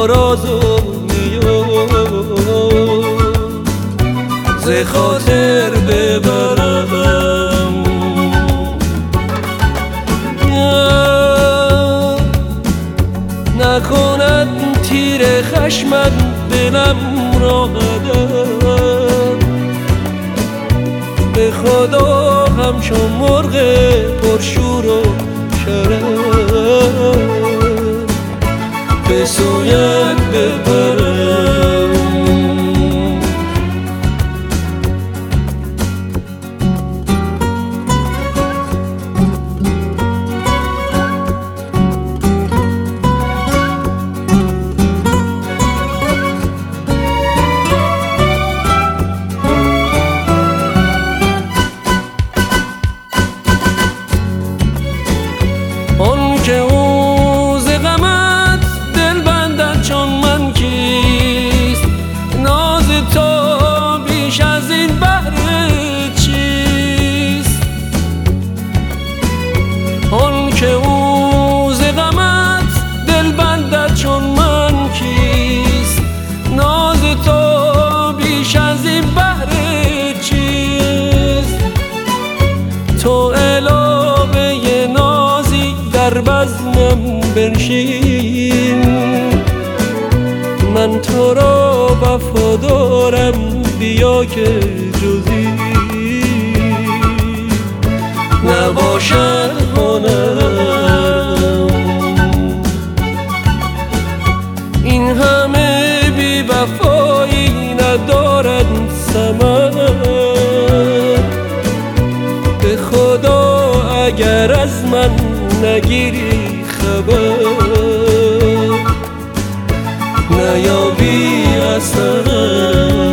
راز و ز خاطر ببرم. نکند تیر خشمت دلم را قدم، به خدا همچون مرغ پرشور و شرم به سویت ببرم. آن که او ز غمت دل بندد چون من کیست، ناز تو بیش از این بهر چیست؟ آن که او ز غمت دل بندد چون من کیست، ناز تو بیش از این بهر چیست؟ تو علاوه نازی در بزمم بنشین، من تو را وفادارم بیا که جزی نباشد هنرم. این همه بی وفایی ندارد ثمر، به خدا اگر از من نگیری خبر نیابی اثر.